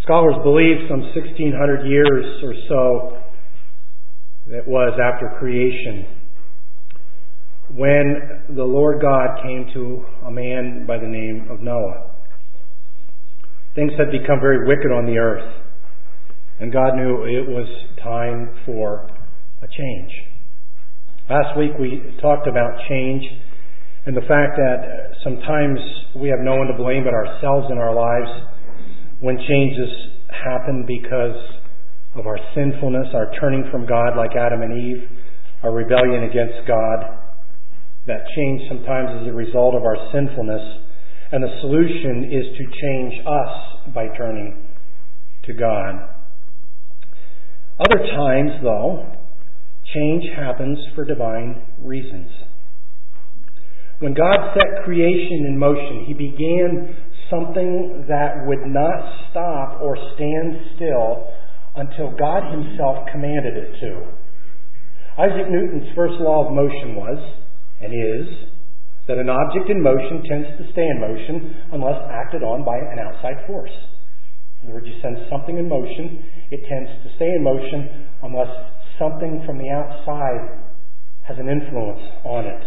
Scholars believe some 1,600 years or so it was after creation when the Lord God came to a man by the name of Noah. Things had become very wicked on the earth, and God knew it was time for a change. Last week we talked about change and the fact that sometimes we have no one to blame but ourselves in our lives when changes happen because of our sinfulness, our turning from God like Adam and Eve, our rebellion against God. That change sometimes is a result of our sinfulness, and the solution is to change us by turning to God. Other times, though, change happens for divine reasons. When God set creation in motion, He began something that would not stop or stand still until God Himself commanded it to. Isaac Newton's first law of motion was, and is, that an object in motion tends to stay in motion unless acted on by an outside force. In other words, you send something in motion, it tends to stay in motion unless something from the outside has an influence on it.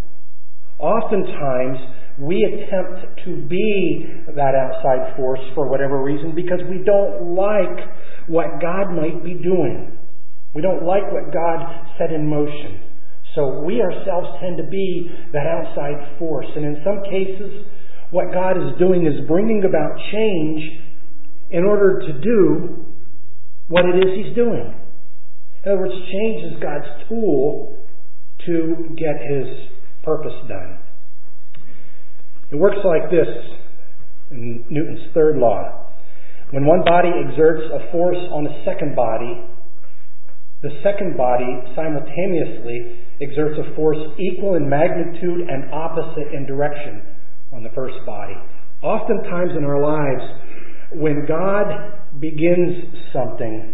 Oftentimes, we attempt to be that outside force for whatever reason because we don't like what God might be doing. We don't like what God set in motion. So we ourselves tend to be that outside force. And in some cases, what God is doing is bringing about change in order to do what it is He's doing. In other words, change is God's tool to get His purpose done. It works like this in Newton's third law. When one body exerts a force on a second body, the second body simultaneously exerts a force equal in magnitude and opposite in direction on the first body. Oftentimes in our lives, when God begins something,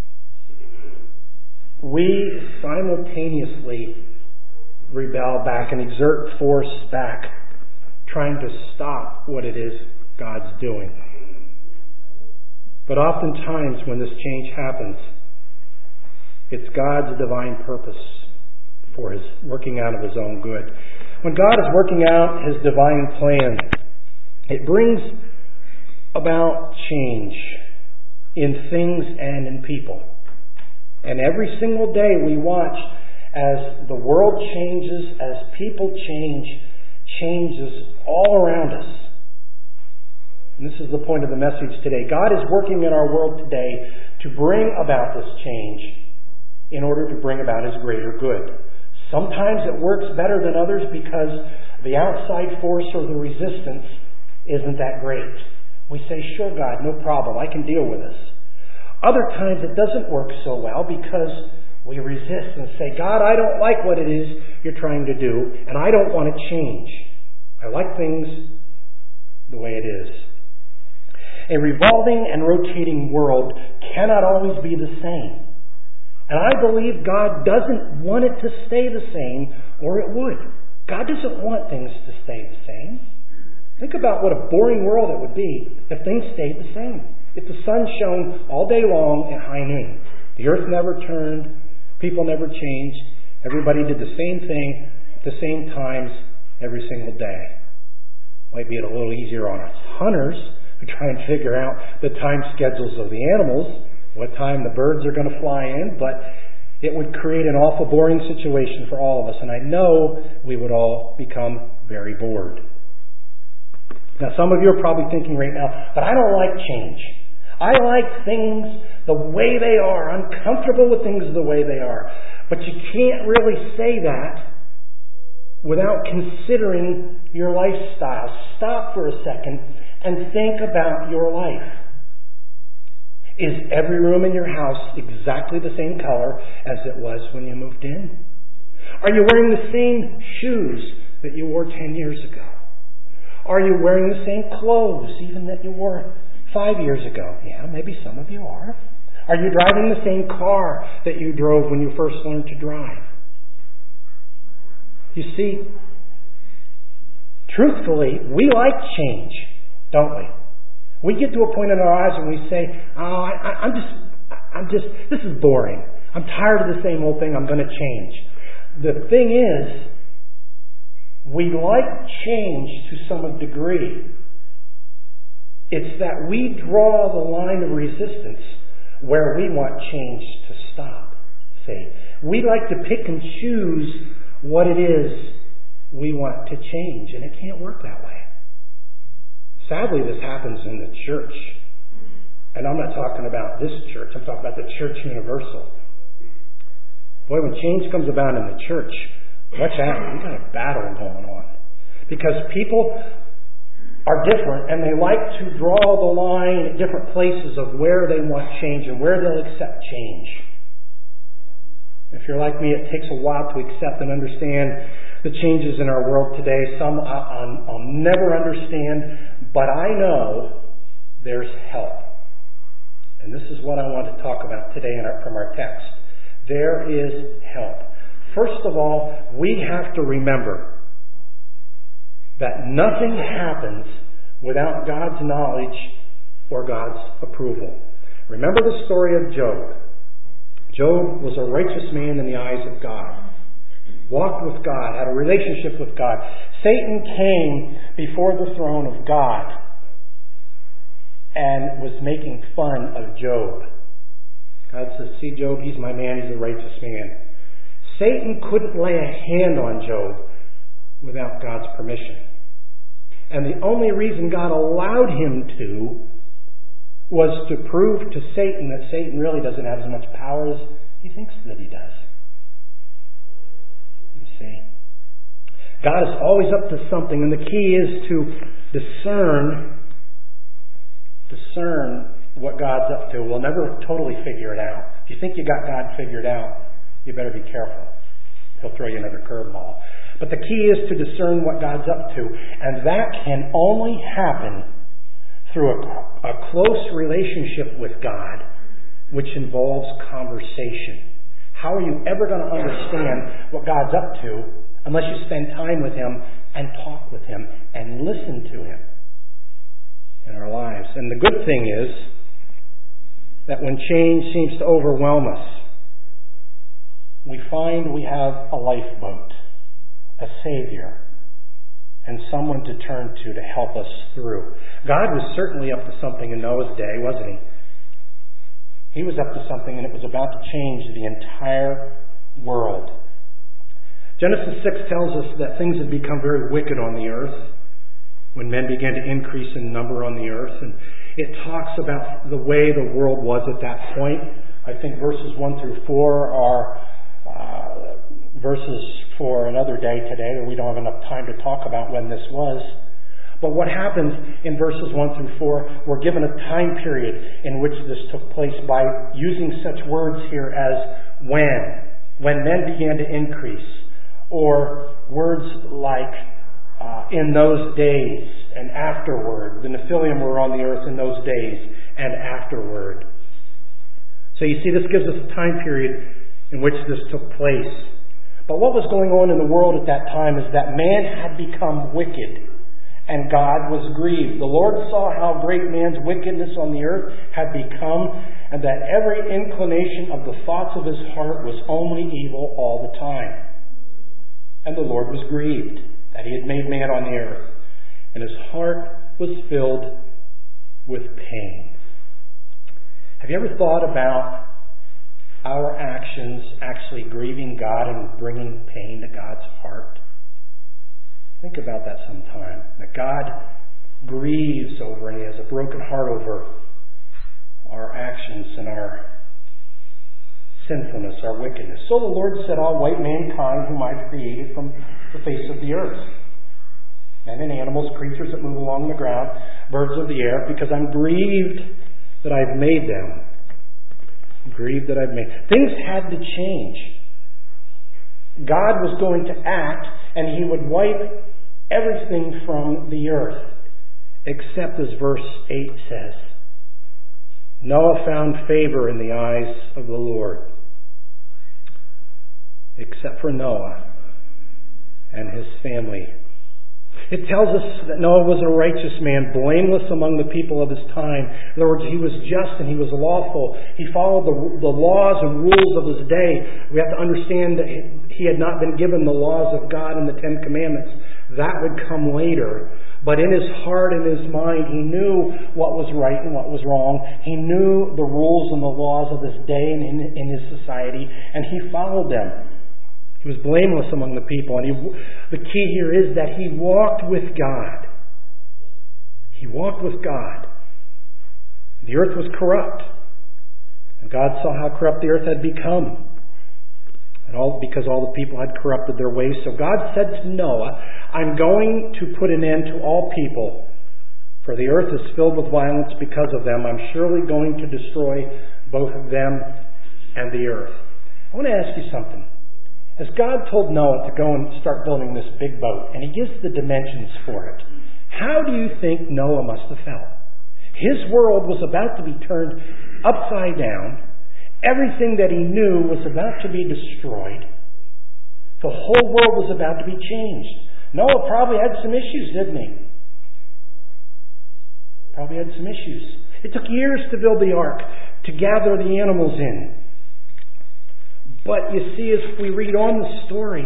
we simultaneously rebel back and exert force back, trying to stop what it is God's doing. But oftentimes when this change happens, it's God's divine purpose for His working out of His own good. When God is working out His divine plan, it brings about change in things and in people. And every single day we watch as the world changes, as people change, changes all around us. And this is the point of the message today. God is working in our world today to bring about this change in order to bring about His greater good. Sometimes it works better than others because the outside force or the resistance isn't that great. We say, sure, God, no problem, I can deal with this. Other times it doesn't work so well because we resist and say, God, I don't like what it is You're trying to do, and I don't want to change. I like things the way it is. A revolving and rotating world cannot always be the same. And I believe God doesn't want it to stay the same, or it would. God doesn't want things to stay the same. Think about what a boring world it would be if things stayed the same. If the sun shone all day long at high noon, the earth never turned, people never changed, everybody did the same thing at the same times every single day. Might be a little easier on us hunters who try and figure out the time schedules of the animals, what time the birds are going to fly in, but it would create an awful boring situation for all of us, and I know we would all become very bored. Now, some of you are probably thinking right now, but I don't like change. I like things the way they are. I'm comfortable with things the way they are. But you can't really say that without considering your lifestyle. Stop for a second and think about your life. Is every room in your house exactly the same color as it was when you moved in? Are you wearing the same shoes that you wore 10 years ago? Are you wearing the same clothes even that you wore 5 years ago? Yeah, maybe some of you are. Are you driving the same car that you drove when you first learned to drive? You see, truthfully, we like change, don't we? We get to a point in our lives when we say, this is boring. I'm tired of the same old thing. I'm going to change. The thing is, we like change to some degree. It's that we draw the line of resistance where we want change to stop. See, we like to pick and choose what it is we want to change, and it can't work that way. Sadly, this happens in the church. And I'm not talking about this church. I'm talking about the church universal. Boy, when change comes about in the church, watch out. We've got a battle going on. Because people are different, and they like to draw the line at different places of where they want change and where they'll accept change. If you're like me, it takes a while to accept and understand the changes in our world today. Some I'll never understand, but I know there's help. And this is what I want to talk about today from our text. There is help. First of all, we have to remember that nothing happens without God's knowledge or God's approval. Remember the story of Job. Job was a righteous man in the eyes of God. Walked with God, had a relationship with God. Satan came before the throne of God and was making fun of Job. God says, see Job, he's my man, he's a righteous man. Satan couldn't lay a hand on Job without God's permission. And the only reason God allowed him to was to prove to Satan that Satan really doesn't have as much power as he thinks that he does. You see, God is always up to something, and the key is to discern what God's up to. We'll never totally figure it out. If you think you got God figured out, you better be careful. He'll throw you another curveball. But the key is to discern what God's up to, and that can only happen through a close relationship with God, which involves conversation. How are you ever going to understand what God's up to unless you spend time with Him and talk with Him and listen to Him in our lives? And the good thing is that when change seems to overwhelm us, we find we have a lifeboat, a Savior, and someone to turn to help us through. God was certainly up to something in Noah's day, wasn't He? He was up to something, and it was about to change the entire world. Genesis 6 tells us that things had become very wicked on the earth when men began to increase in number on the earth. And it talks about the way the world was at that point. I think verses 1 through 4 are verses for another day today, and we don't have enough time to talk about when this was. But what happens in verses 1 through 4, we're given a time period in which this took place by using such words here as when men began to increase, or words like in those days and afterward. The Nephilim were on the earth in those days and afterward. So you see, this gives us a time period in which this took place. But what was going on in the world at that time is that man had become wicked, and God was grieved. The Lord saw how great man's wickedness on the earth had become, and that every inclination of the thoughts of his heart was only evil all the time. And the Lord was grieved that He had made man on the earth, and His heart was filled with pain. Have you ever thought about our actions actually grieving God and bringing pain to God's heart? Think about that sometime. That God grieves over and He has a broken heart over our actions and our sinfulness, our wickedness. So the Lord said, I'll wipe mankind whom I've created from the face of the earth. Men and animals, creatures that move along the ground, birds of the air, because I'm grieved that I've made them. Grieved that I've made. Things had to change. God was going to act, and He would wipe everything from the earth, except as verse 8 says, Noah found favor in the eyes of the Lord. Except for Noah and his family. It tells us that Noah was a righteous man, blameless among the people of his time. In other words, he was just and he was lawful. He followed the laws and rules of his day. We have to understand that he had not been given the laws of God in the Ten Commandments. That would come later. But in his heart and his mind, he knew what was right and what was wrong. He knew the rules and the laws of his day and in his society, and he followed them. He was blameless among the people. And the key here is that he walked with God. He walked with God. The earth was corrupt. And God saw how corrupt the earth had become. And because all the people had corrupted their ways. So God said to Noah, I'm going to put an end to all people, for the earth is filled with violence because of them. I'm surely going to destroy both them and the earth. I want to ask you something. As God told Noah to go and start building this big boat, and he gives the dimensions for it, how do you think Noah must have felt? His world was about to be turned upside down. Everything that he knew was about to be destroyed. The whole world was about to be changed. Noah probably had some issues, didn't he? Probably had some issues. It took years to build the ark, to gather the animals in. But you see, as we read on the story,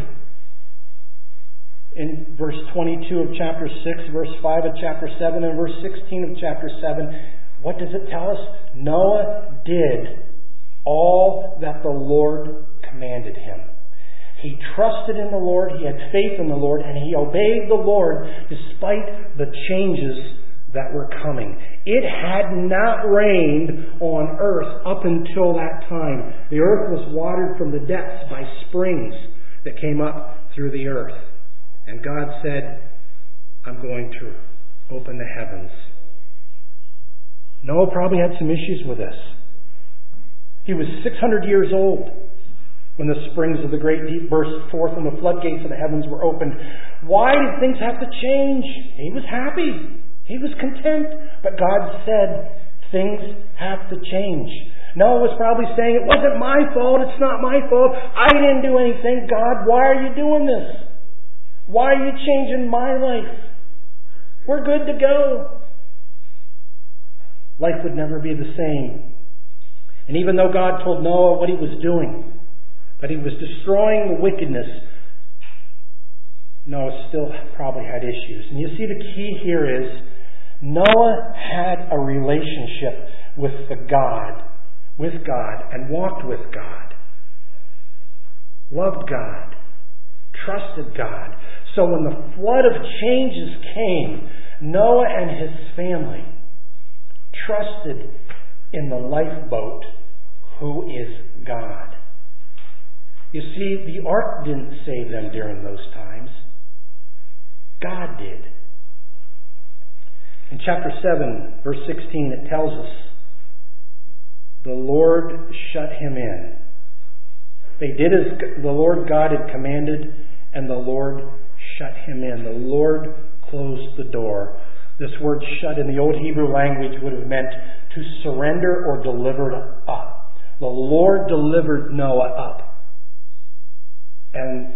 in verse 22 of chapter 6, verse 5 of chapter 7, and verse 16 of chapter 7, what does it tell us? Noah did all that the Lord commanded him. He trusted in the Lord, he had faith in the Lord, and he obeyed the Lord despite the changes that were coming. It had not rained on earth up until that time. The earth was watered from the depths by springs that came up through the earth. And God said, I'm going to open the heavens. Noah probably had some issues with this. He was 600 years old when the springs of the great deep burst forth and the floodgates of the heavens were opened. Why did things have to change? He was happy. He was content. But God said, things have to change. Noah was probably saying, it wasn't my fault. It's not my fault. I didn't do anything. God, why are you doing this? Why are you changing my life? We're good to go. Life would never be the same. And even though God told Noah what he was doing, that he was destroying the wickedness, Noah still probably had issues. And you see, the key here is Noah had a relationship with God, and walked with God. Loved God. Trusted God. So when the flood of changes came, Noah and his family trusted in the lifeboat, who is God. You see, the ark didn't save them during those times. God did. In chapter 7, verse 16, it tells us, the Lord shut him in. They did as the Lord God had commanded, and the Lord shut him in. The Lord closed the door. This word shut in the old Hebrew language would have meant to surrender or delivered up. The Lord delivered Noah up and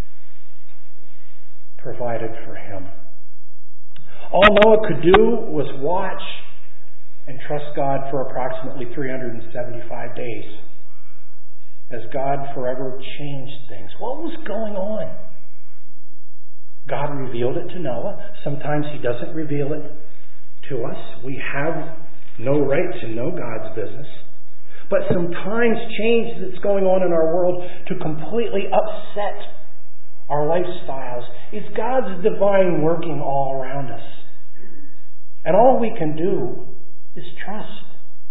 provided for him. All Noah could do was watch and trust God for approximately 375 days as God forever changed things. What was going on? God revealed it to Noah. Sometimes He doesn't reveal it to us. We have no right to know God's business. But sometimes change that's going on in our world to completely upset our lifestyles is God's divine working all around us. And all we can do is trust.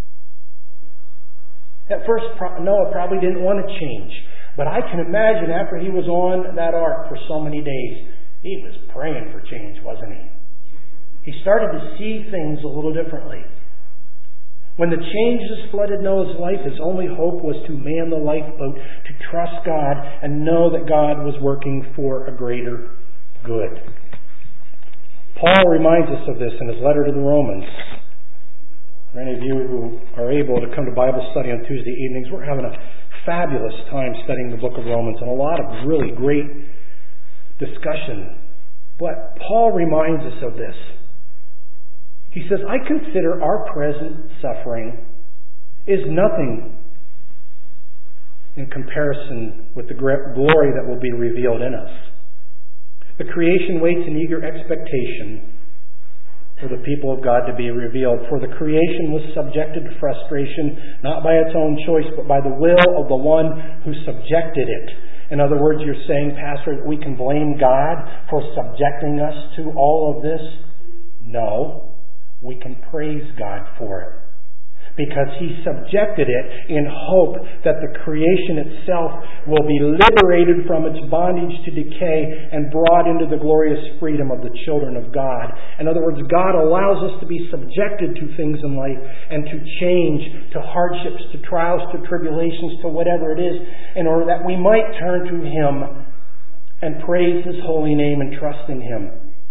At first, Noah probably didn't want to change. But I can imagine after he was on that ark for so many days, he was praying for change, wasn't he? He started to see things a little differently. When the changes flooded Noah's life, his only hope was to man the lifeboat, to trust God and know that God was working for a greater good. Paul reminds us of this in his letter to the Romans. For any of you who are able to come to Bible study on Tuesday evenings, we're having a fabulous time studying the book of Romans and a lot of really great discussion But Paul reminds us of this. He says, I consider our present suffering is nothing in comparison with the glory that will be revealed in us. The creation waits in eager expectation for the people of God to be revealed. For the creation was subjected to frustration, not by its own choice, but by the will of the one who subjected it. In other words, you're saying, Pastor, that we can blame God for subjecting us to all of this? No. We can praise God for it. Because He subjected it in hope that the creation itself will be liberated from its bondage to decay and brought into the glorious freedom of the children of God. In other words, God allows us to be subjected to things in life and to change, to hardships, to trials, to tribulations, to whatever it is, in order that we might turn to Him and praise His holy name and trust in Him.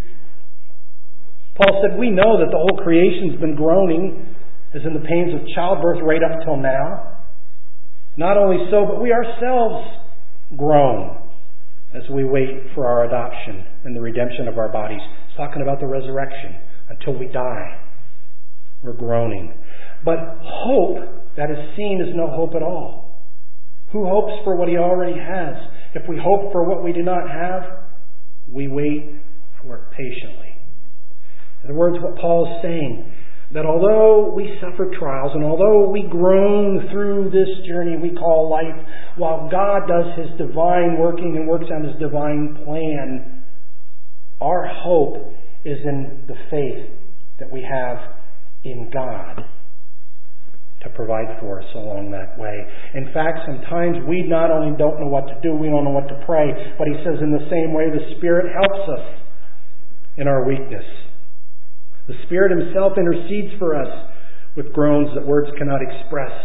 Paul said, we know that the whole creation's been groaning as in the pains of childbirth right up till now. Not only so, but we ourselves groan as we wait for our adoption and the redemption of our bodies. It's talking about the resurrection. Until we die, we're groaning. But hope that is seen is no hope at all. Who hopes for what he already has? If we hope for what we do not have, we wait for it patiently. In other words, what Paul is saying, that although we suffer trials and although we groan through this journey we call life, while God does His divine working and works on His divine plan, our hope is in the faith that we have in God to provide for us along that way. In fact, sometimes we not only don't know what to do, we don't know what to pray, but he says in the same way the Spirit helps us in our weakness. The Spirit Himself intercedes for us with groans that words cannot express.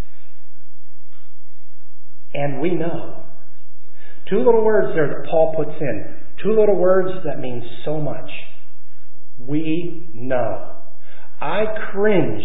And we know. Two little words there that Paul puts in. Two little words that mean so much. We know. I cringe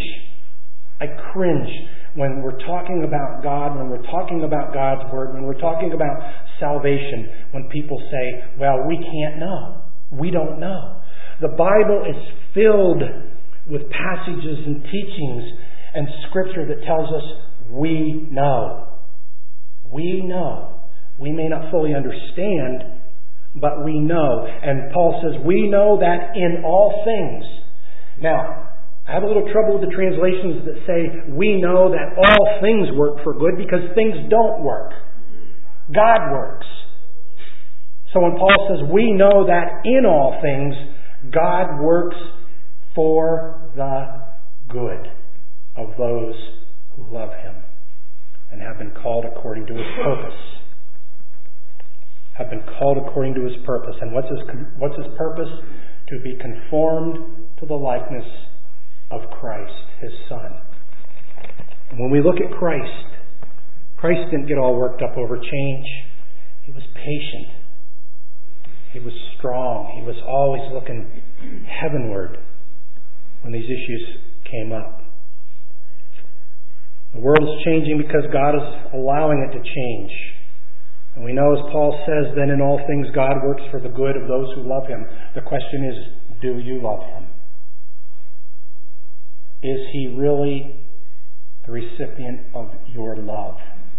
when we're talking about God, when we're talking about God's Word, when we're talking about salvation, when people say, well, we can't know. We don't know. The Bible is filled with passages and teachings and Scripture that tells us we know. We know. We may not fully understand, but we know. And Paul says we know that in all things. Now, I have a little trouble with the translations that say we know that all things work for good, because things don't work. God works. So when Paul says we know that in all things, God works for the good of those who love Him and have been called according to His purpose. Have been called according to His purpose. And what's His purpose? To be conformed to the likeness of Christ, His Son. And when we look at Christ didn't get all worked up over change. He was patient. He was strong. He was always looking heavenward when these issues came up. The world is changing because God is allowing it to change. And we know, as Paul says, then in all things God works for the good of those who love Him. The question is, do you love Him? Is He really the recipient of your love?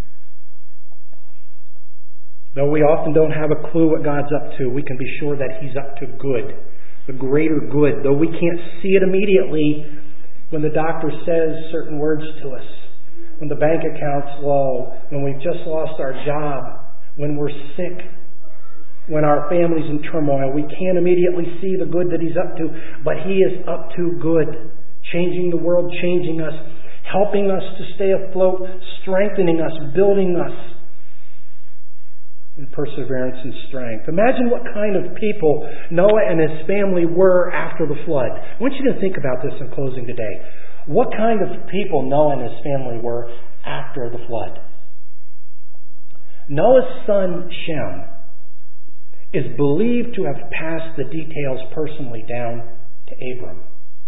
Though we often don't have a clue what God's up to, we can be sure that He's up to good, the greater good. Though we can't see it immediately when the doctor says certain words to us, when the bank account's low, when we've just lost our job, when we're sick, when our family's in turmoil, we can't immediately see the good that He's up to, but He is up to good, changing the world, changing us, helping us to stay afloat, strengthening us, building us in perseverance and strength. Imagine what kind of people Noah and his family were after the flood. I want you to think about this in closing today. What kind of people Noah and his family were after the flood? Noah's son Shem is believed to have passed the details personally down to Abram.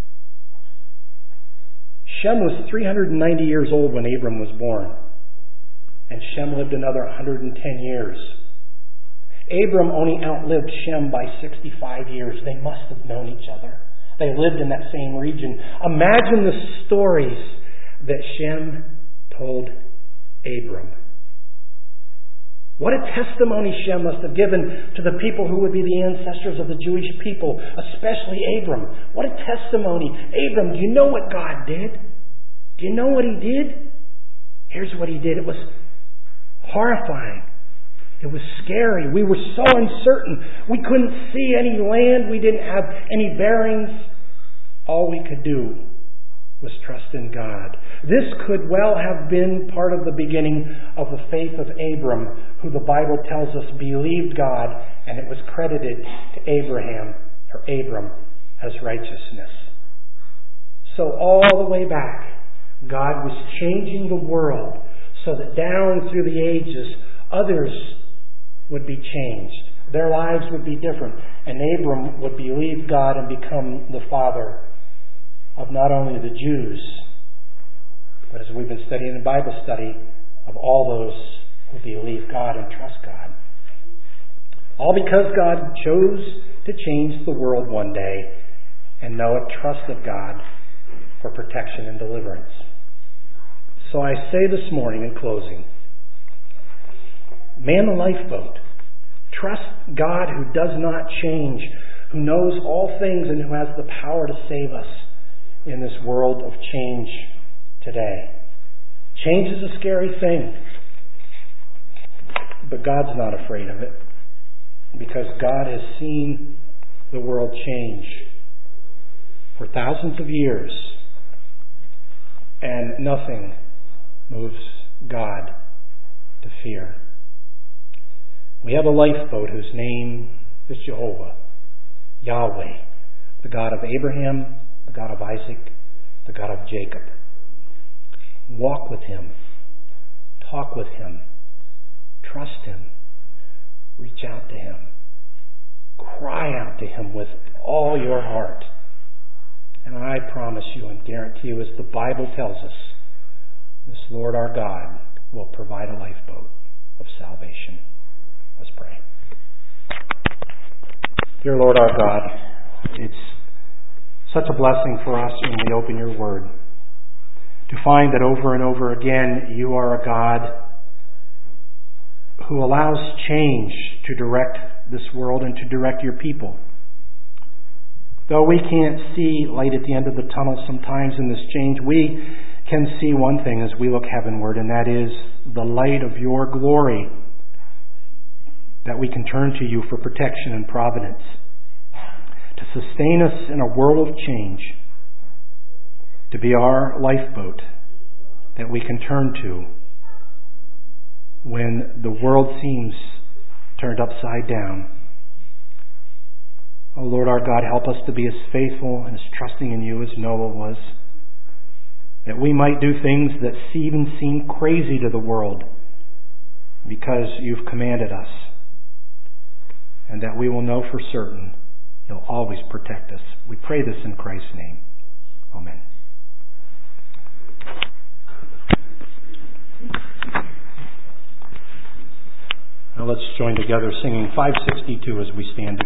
Shem was 390 years old when Abram was born. And Shem lived another 110 years. Abram only outlived Shem by 65 years. They must have known each other. They lived in that same region. Imagine the stories that Shem told Abram. What a testimony Shem must have given to the people who would be the ancestors of the Jewish people, especially Abram. What a testimony. Abram, do you know what God did? Do you know what He did? Here's what He did. It was horrifying. It was scary. We were so uncertain. We couldn't see any land. We didn't have any bearings. All we could do was trust in God. This could well have been part of the beginning of the faith of Abram, who the Bible tells us believed God, and it was credited to Abram as righteousness. So all the way back, God was changing the world so that down through the ages, others would be changed. Their lives would be different. And Abram would believe God and become the father of not only the Jews, but as we've been studying in Bible study, of all those who believe God and trust God. All because God chose to change the world one day, and Noah trusted God for protection and deliverance. So I say this morning in closing, man the lifeboat. Trust God who does not change, who knows all things and who has the power to save us in this world of change today. Change is a scary thing, but God's not afraid of it because God has seen the world change for thousands of years, and nothing moves God to fear. We have a lifeboat whose name is Jehovah, Yahweh, the God of Abraham, the God of Isaac, the God of Jacob. Walk with Him. Talk with Him. Trust Him. Reach out to Him. Cry out to Him with all your heart. And I promise you and guarantee you, as the Bible tells us, this Lord our God will provide a lifeboat of salvation. Let's pray. Dear Lord our God, it's such a blessing for us when we open your word to find that over and over again you are a God who allows change to direct this world and to direct your people. Though we can't see light at the end of the tunnel sometimes in this change, we can see one thing as we look heavenward, and that is the light of your glory, that we can turn to you for protection and providence, to sustain us in a world of change, to be our lifeboat that we can turn to when the world seems turned upside down. Oh Lord our God, help us to be as faithful and as trusting in you as Noah was, that we might do things that even seem crazy to the world because you've commanded us, and that we will know for certain you'll always protect us. We pray this in Christ's name. Amen. Now let's join together singing 562 as we stand together.